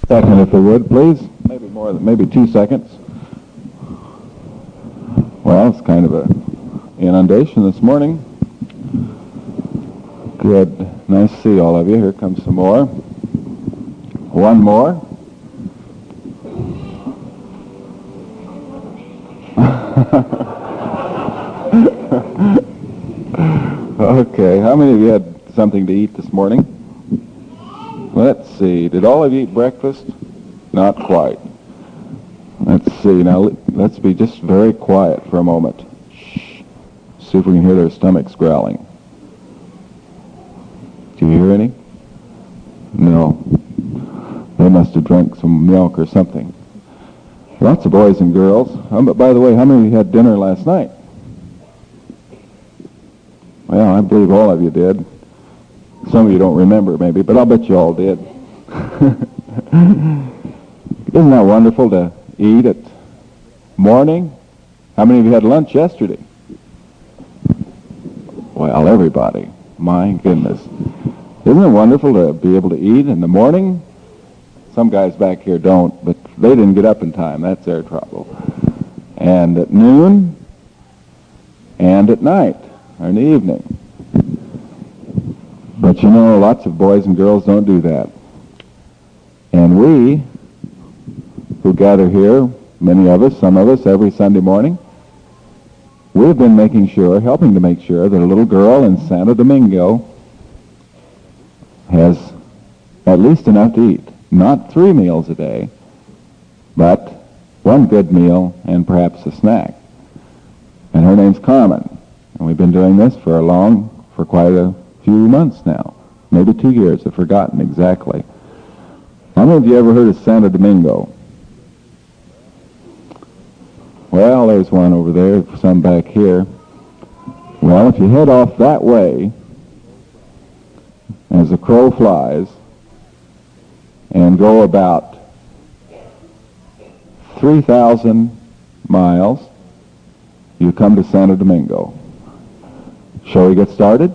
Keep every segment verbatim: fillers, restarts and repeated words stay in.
Second, if they would, please. Maybe more than, maybe two seconds. Well, it's kind of a inundation this morning. Good. Nice to see all of you. Here comes some more. One more. Okay, how many of you had something to eat this morning? Let's see, did all of you eat breakfast? Not quite. Let's see, now let's be just very quiet for a moment. Shh. See if we can hear their stomachs growling. Do you hear any? No. They must have drank some milk or something. Lots of boys and girls. Um, but by the way, how many of you had dinner last night? Well, I believe all of you did. Some of you don't remember, maybe, but I'll bet you all did. Isn't that wonderful to eat at morning? How many of you had lunch yesterday? Well, everybody. My goodness. Isn't it wonderful to be able to eat in the morning? Some guys back here don't, but they didn't get up in time. That's their trouble. And at noon, and at night, or in the evening. But you know, lots of boys and girls don't do that. And we, who gather here, many of us, some of us, every Sunday morning, we've been making sure, helping to make sure, that a little girl in Santo Domingo has at least enough to eat. Not three meals a day, but one good meal and perhaps a snack. And her name's Carmen. And we've been doing this for a long, for quite a few months now. Maybe two years, I've forgotten exactly. How many of you ever heard of Santo Domingo? Well, there's one over there, some back here. Well, if you head off that way, as the crow flies, and go about three thousand miles, you come to Santo Domingo. Shall we get started?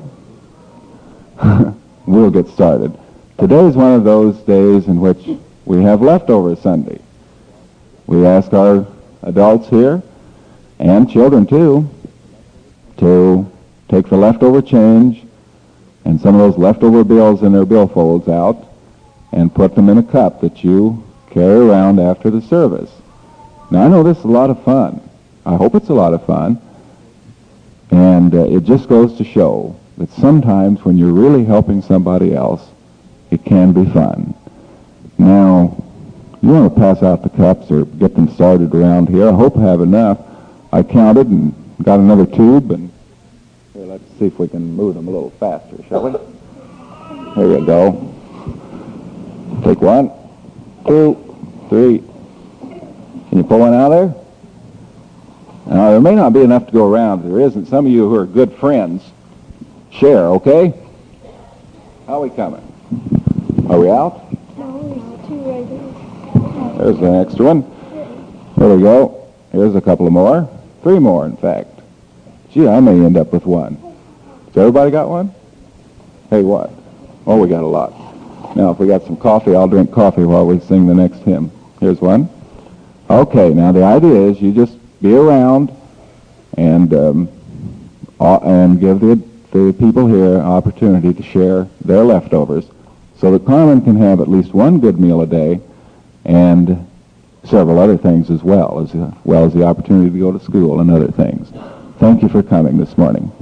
We'll get started. Today is one of those days in which we have leftover Sunday. We ask our adults here, and children too, to take the leftover change and some of those leftover bills in their billfolds out and put them in a cup that you carry around after the service. Now, I know this is a lot of fun. I hope it's a lot of fun. And uh, it just goes to show that sometimes when you're really helping somebody else, it can be fun. Now, you want to pass out the cups or get them started around here. I hope I have enough. I counted and got another tube. And here, let's see if we can move them a little faster, shall we? Here you go. Take one, two, three. Can you pull one out of there? Now, there may not be enough to go around. If there isn't, some of you who are good friends, share, okay? How are we coming? Are we out? No, there's two right there. There's the next one. There we go. Here's a couple of more. Three more, in fact. Gee, I may end up with one. Has everybody got one? Hey, what? Oh, we got a lot. Now, if we got some coffee, I'll drink coffee while we sing the next hymn. Here's one. Okay, now the idea is you just be around and um, uh, and give the, the people here an opportunity to share their leftovers so that Carmen can have at least one good meal a day and several other things as well, as uh, well as the opportunity to go to school and other things. Thank you for coming this morning.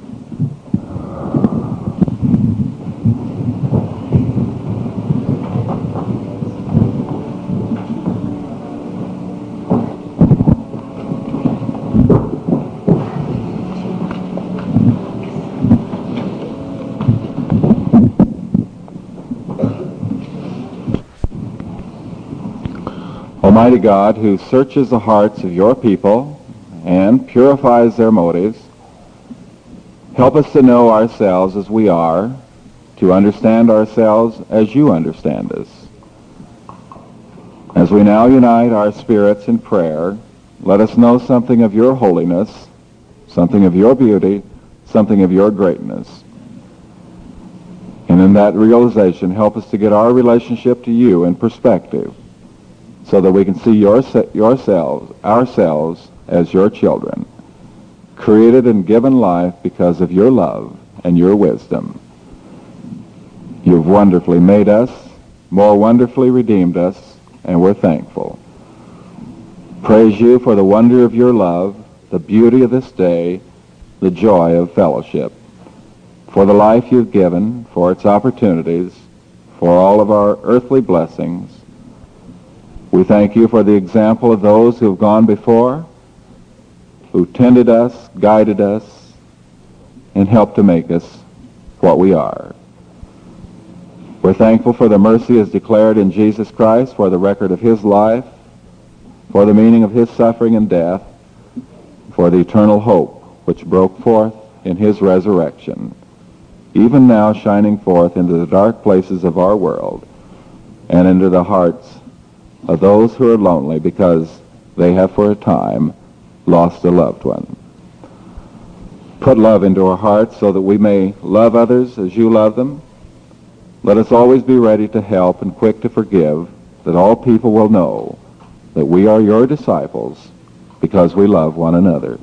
Almighty God, who searches the hearts of your people and purifies their motives, help us to know ourselves as we are, to understand ourselves as you understand us. As we now unite our spirits in prayer, let us know something of your holiness, something of your beauty, something of your greatness. In And in that realization, help us to get our relationship to you in perspective so that we can see your, yourselves, ourselves as your children, created and given life because of your love and your wisdom. You've wonderfully made us, more wonderfully redeemed us, and we're thankful. Praise you for the wonder of your love, the beauty of this day, the joy of fellowship, for the life you've given, for its opportunities, for all of our earthly blessings. We thank you for the example of those who have gone before, who tended us, guided us, and helped to make us what we are. We're thankful for the mercy as declared in Jesus Christ, for the record of his life, for the meaning of his suffering and death, for the eternal hope which broke forth in his resurrection, even now shining forth into the dark places of our world and into the hearts of those who are lonely because they have for a time lost a loved one. Put love into our hearts so that we may love others as you love them. Let us always be ready to help and quick to forgive, that all people will know that we are your disciples because we love one another.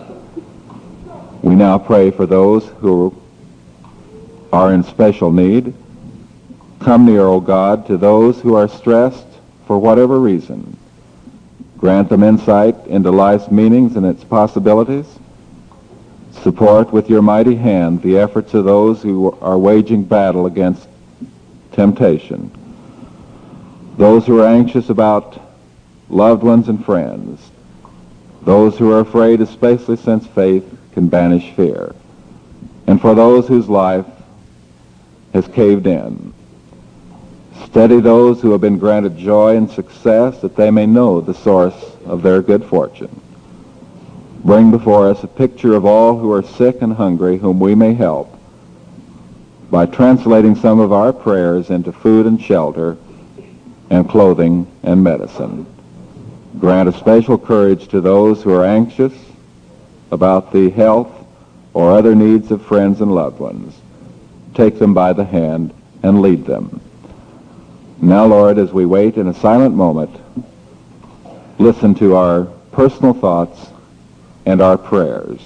We now pray for those who are in special need. Come near, O God, to those who are stressed for whatever reason. Grant them insight into life's meanings and its possibilities. Support with your mighty hand the efforts of those who are waging battle against temptation. Those who are anxious about loved ones and friends. Those who are afraid, especially since faith can banish fear. And for those whose life has caved in. Steady those who have been granted joy and success, that they may know the source of their good fortune. Bring before us a picture of all who are sick and hungry, whom we may help, by translating some of our prayers into food and shelter, and clothing and medicine. Grant a special courage to those who are anxious about the health or other needs of friends and loved ones. Take them by the hand and lead them. Now, Lord, as we wait in a silent moment, listen to our personal thoughts and our prayers.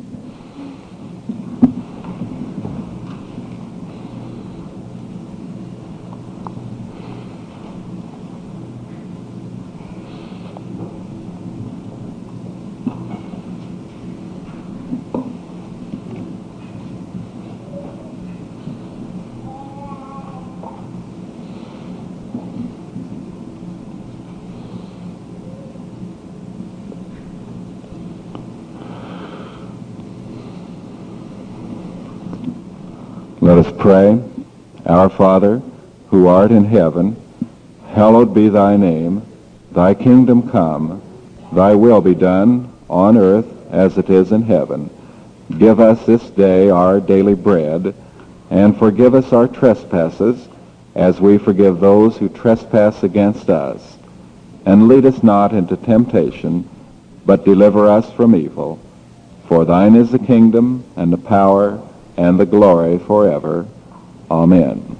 Let us pray. Our Father, who art in heaven, hallowed be thy name. Thy kingdom come. Thy will be done on earth as it is in heaven. Give us this day our daily bread, and forgive us our trespasses, as we forgive those who trespass against us. And lead us not into temptation, but deliver us from evil. For thine is the kingdom, and the power, and the glory forever. Amen.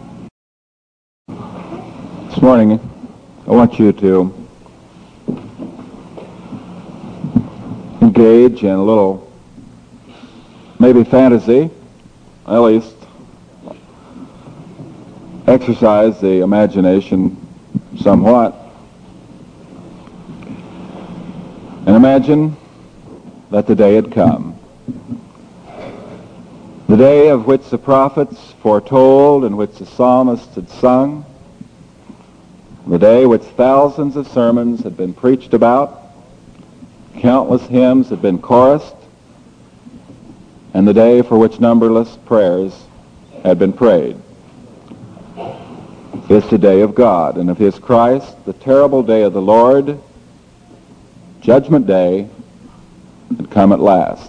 This morning, I want you to engage in a little, maybe fantasy, at least exercise the imagination somewhat, and imagine that the day had come. The day of which the prophets foretold and which the psalmists had sung. The day which thousands of sermons had been preached about. Countless hymns had been chorused. And the day for which numberless prayers had been prayed. It's the day of God and of his Christ, the terrible day of the Lord, Judgment Day, had come at last.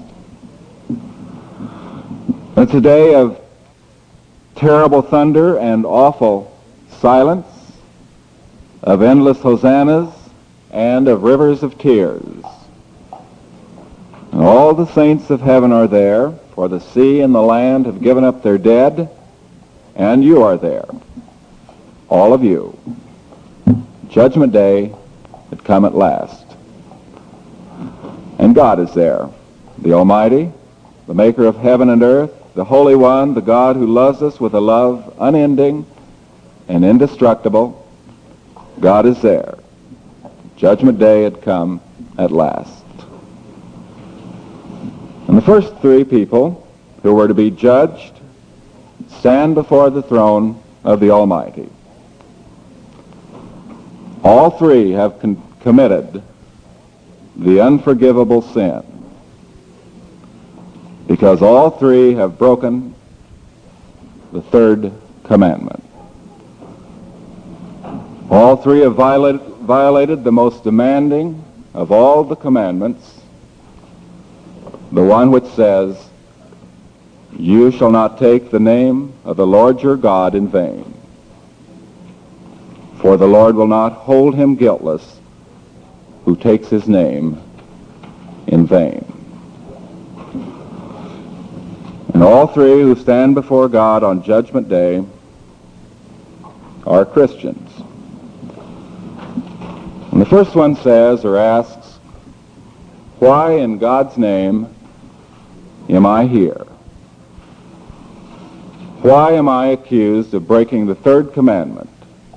It's a day of terrible thunder and awful silence, of endless hosannas, and of rivers of tears. And all the saints of heaven are there, for the sea and the land have given up their dead, And you are there. All of you. Judgment Day had come at last. And God is there, the Almighty, the maker of heaven and earth, the Holy One, the God who loves us with a love unending and indestructible. God is there. Judgment Day had come at last. And the first three people who were to be judged stand before the throne of the Almighty. All three have con- committed the unforgivable sin, because all three have broken the third commandment. All three have violated, violated the most demanding of all the commandments, the one which says, "You shall not take the name of the Lord your God in vain, for the Lord will not hold him guiltless who takes his name in vain." And all three who stand before God on Judgment Day are Christians. And the first one says or asks, "Why in God's name am I here? Why am I accused of breaking the third commandment?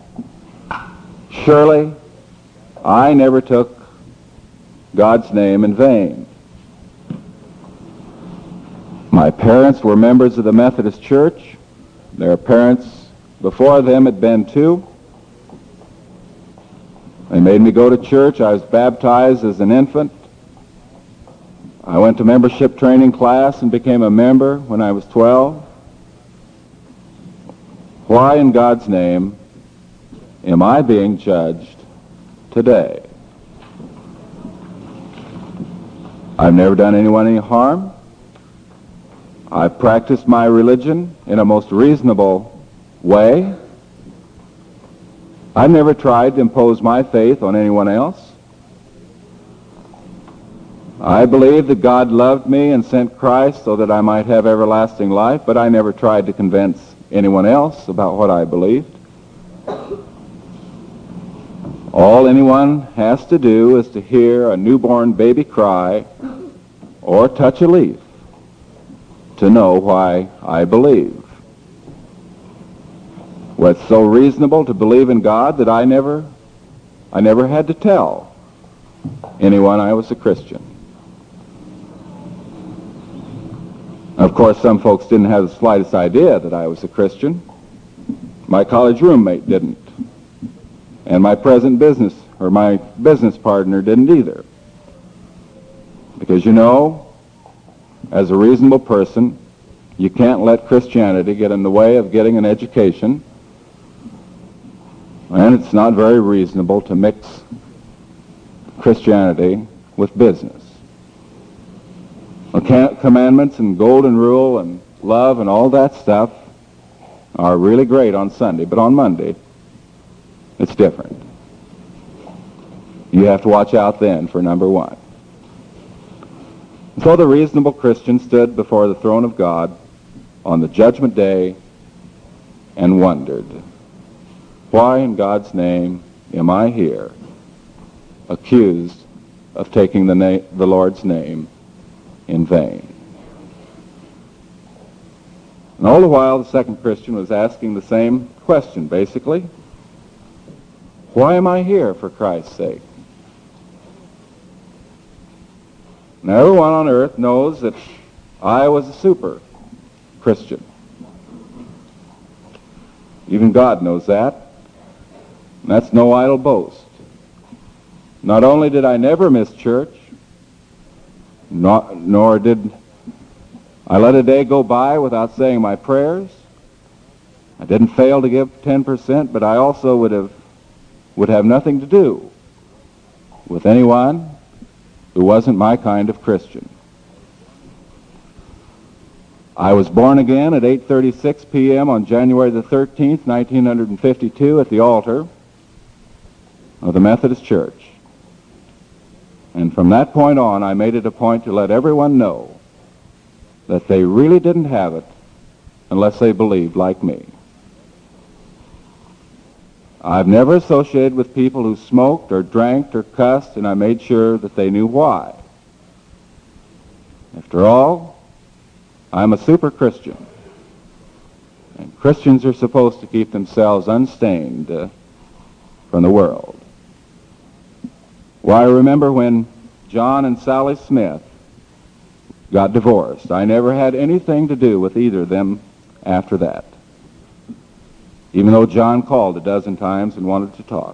Surely I never took God's name in vain. My parents were members of the Methodist Church. Their parents before them had been too. They made me go to church. I was baptized as an infant. I went to membership training class and became a member when I was twelve. Why in God's name am I being judged today? I've never done anyone any harm. I've practiced my religion in a most reasonable way. I've never tried to impose my faith on anyone else. I believe that God loved me and sent Christ so that I might have everlasting life, but I never tried to convince anyone else about what I believed. All anyone has to do is to hear a newborn baby cry or touch a leaf to know why I believe. Well, it's so reasonable to believe in God that I never, I never had to tell anyone I was a Christian. Of course, some folks didn't have the slightest idea that I was a Christian. My college roommate didn't. And my present business, or my business partner didn't either. Because, you know, as a reasonable person, you can't let Christianity get in the way of getting an education. And it's not very reasonable to mix Christianity with business. The commandments and golden rule and love and all that stuff are really great on Sunday, but on Monday, it's different. You have to watch out then for number one. So the reasonable Christian stood before the throne of God on the Judgment Day and wondered, why in God's name am I here, accused of taking the, na- the Lord's name in vain? And all the while, the second Christian was asking the same question, basically. Why am I here, for Christ's sake? Now, everyone on earth knows that I was a super Christian. Even God knows that. And that's no idle boast. Not only did I never miss church, nor, nor did I let a day go by without saying my prayers. I didn't fail to give ten percent, but I also would have would have nothing to do with anyone who wasn't my kind of Christian. I was born again at eight thirty-six p.m. on January the thirteenth, nineteen fifty-two, at the altar of the Methodist Church. And from that point on, I made it a point to let everyone know that they really didn't have it unless they believed like me. I've never associated with people who smoked or drank or cussed, and I made sure that they knew why. After all, I'm a super Christian, and Christians are supposed to keep themselves unstained uh, from the world. Well, I remember when John and Sally Smith got divorced. I never had anything to do with either of them after that, even though John called a dozen times and wanted to talk.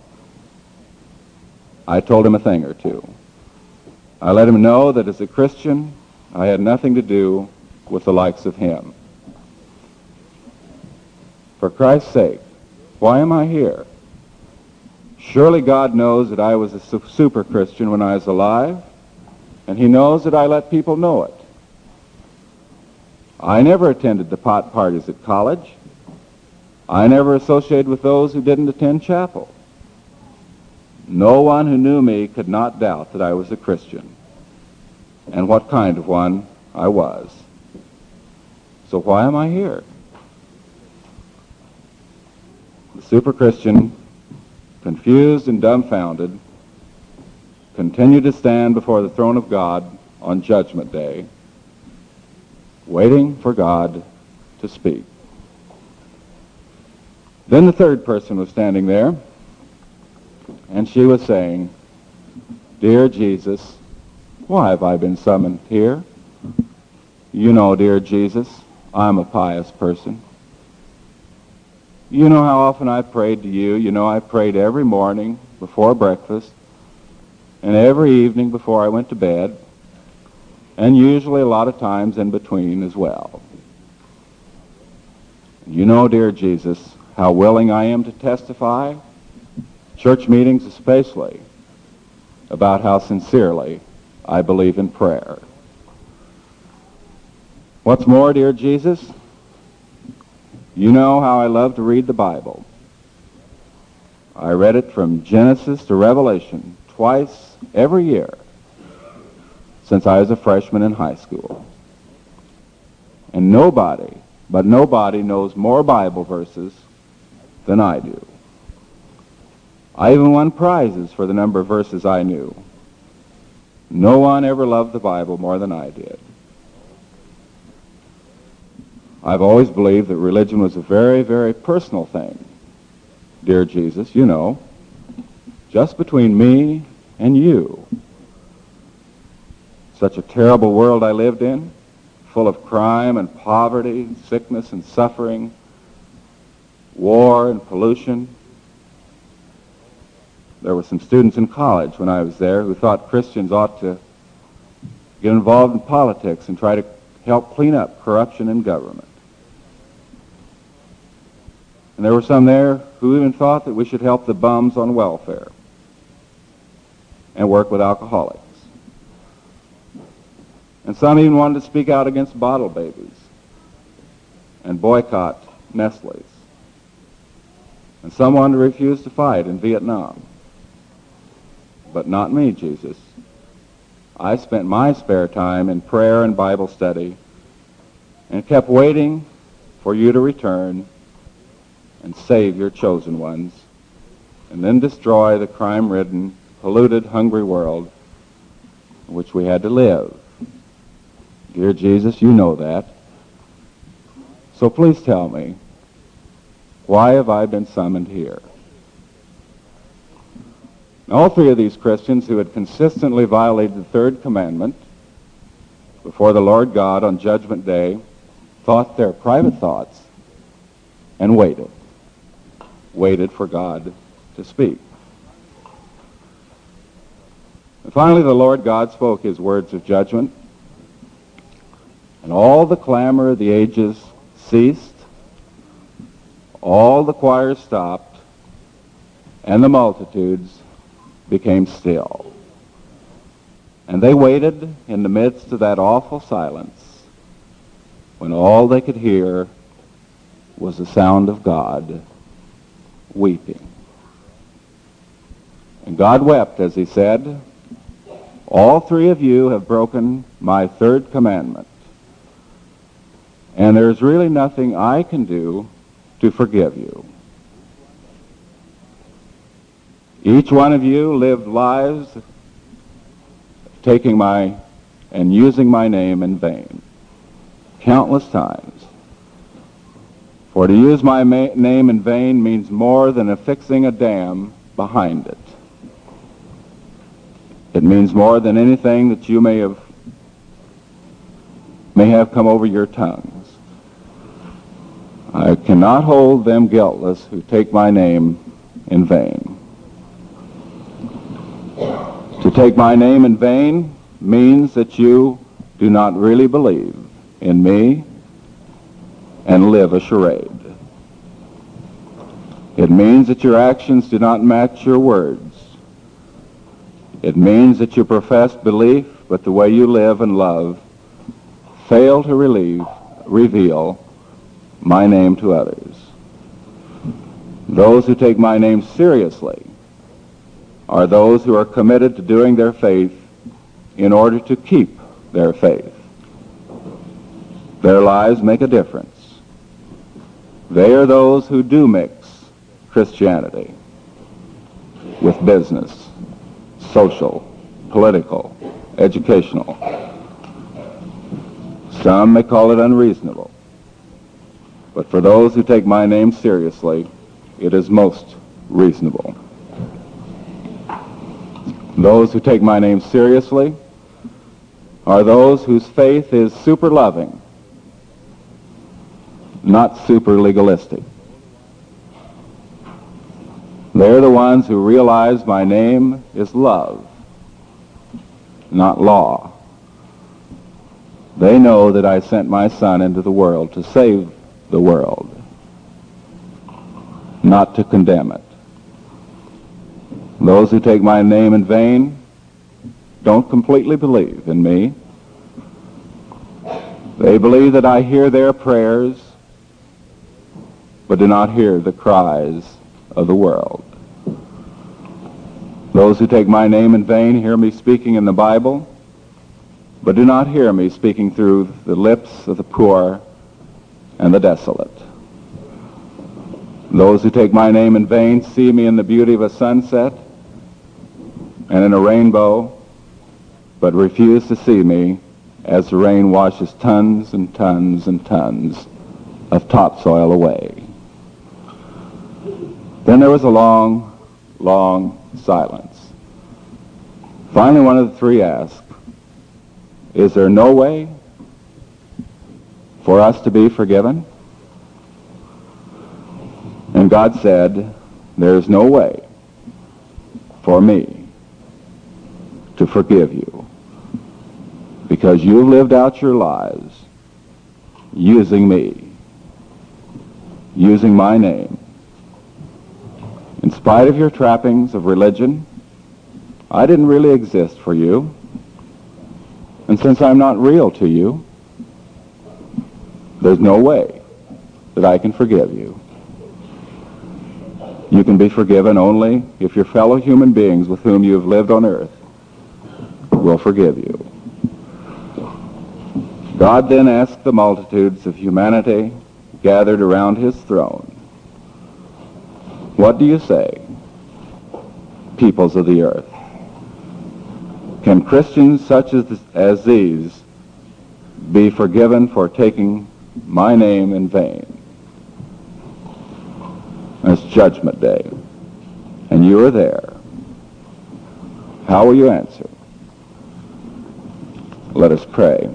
I told him a thing or two. I let him know that as a Christian, I had nothing to do with the likes of him. For Christ's sake, why am I here? Surely God knows that I was a su- super Christian when I was alive, and he knows that I let people know it. I never attended the pot parties at college. I never associated with those who didn't attend chapel. No one who knew me could not doubt that I was a Christian, and what kind of one I was. So why am I here? The super Christian, confused and dumbfounded, continued to stand before the throne of God on Judgment Day, waiting for God to speak. Then the third person was standing there, and she was saying, "Dear Jesus, why have I been summoned here? You know, dear Jesus, I'm a pious person. You know how often I've prayed to you. You know I prayed every morning before breakfast and every evening before I went to bed, and usually a lot of times in between as well. You know, dear Jesus, how willing I am to testify, church meetings especially, about how sincerely I believe in prayer. What's more, dear Jesus, you know how I love to read the Bible. I read it from Genesis to Revelation twice every year since I was a freshman in high school. And nobody, but nobody knows more Bible verses than I do. I even won prizes for the number of verses I knew. No one ever loved the Bible more than I did. I've always believed that religion was a very, very personal thing. Dear Jesus, you know, just between me and you. Such a terrible world I lived in, full of crime and poverty, sickness and suffering, war and pollution. There were some students in college when I was there who thought Christians ought to get involved in politics and try to help clean up corruption in government. And there were some there who even thought that we should help the bums on welfare and work with alcoholics. And some even wanted to speak out against bottle babies and boycott Nestle's. And some wanted to refuse to fight in Vietnam. But not me, Jesus. I spent my spare time in prayer and Bible study and kept waiting for you to return and save your chosen ones, and then destroy the crime-ridden, polluted, hungry world in which we had to live. Dear Jesus, you know that. So please tell me, why have I been summoned here? All three of these Christians who had consistently violated the third commandment before the Lord God on Judgment Day thought their private thoughts and waited. Waited for God to speak. And finally, the Lord God spoke his words of judgment, and all the clamor of the ages ceased, all the choirs stopped, and the multitudes became still. And they waited in the midst of that awful silence when all they could hear was the sound of God weeping. And God wept as he said, "All three of you have broken my third commandment, and there's really nothing I can do to forgive you." Each one of you lived lives taking my and using my name in vain, countless times. For to use my ma- name in vain means more than affixing a dam behind it. It means more than anything that you may have may have come over your tongues. I cannot hold them guiltless who take my name in vain. To take my name in vain means that you do not really believe in me and live a charade. It means that your actions do not match your words. It means that you profess belief, but the way you live and love fail to relieve, reveal my name to others. Those who take my name seriously are those who are committed to doing their faith in order to keep their faith. Their lives make a difference. They are those who do mix Christianity with business, social, political, educational. Some may call it unreasonable, but for those who take my name seriously, it is most reasonable. Those who take my name seriously are those whose faith is super loving, not super legalistic. They're the ones who realize my name is love, not law. They know that I sent my Son into the world to save the world, not to condemn it. Those who take my name in vain don't completely believe in me. They believe that I hear their prayers, but do not hear the cries of the world. Those who take my name in vain hear me speaking in the Bible, but do not hear me speaking through the lips of the poor and the desolate. Those who take my name in vain see me in the beauty of a sunset and in a rainbow, but refuse to see me as the rain washes tons and tons and tons of topsoil away. Then there was a long, long silence. Finally, one of the three asked, "Is there no way for us to be forgiven?" And God said, "There is no way for me to forgive you, because you've lived out your lives using me, using my name. In spite of your trappings of religion, I didn't really exist for you. And since I'm not real to you, there's no way that I can forgive you. You can be forgiven only if your fellow human beings with whom you have lived on earth will forgive you." God then asked the multitudes of humanity gathered around his throne, "What do you say, peoples of the earth? Can Christians such as, as these be forgiven for taking my name in vain?" It's Judgment Day, and you are there. How will you answer? Let us pray.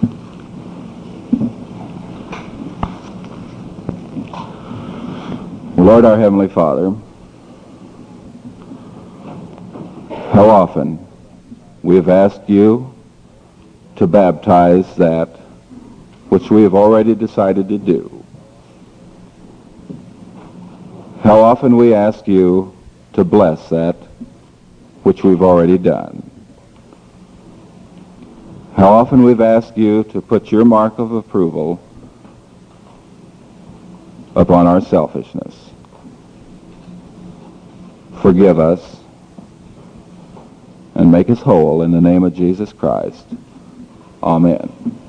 Lord, our Heavenly Father, how often we have asked you to baptize that which we have already decided to do. How often we ask you to bless that which we've already done. How often we've asked you to put your mark of approval upon our selfishness. Forgive us and make us whole in the name of Jesus Christ. Amen.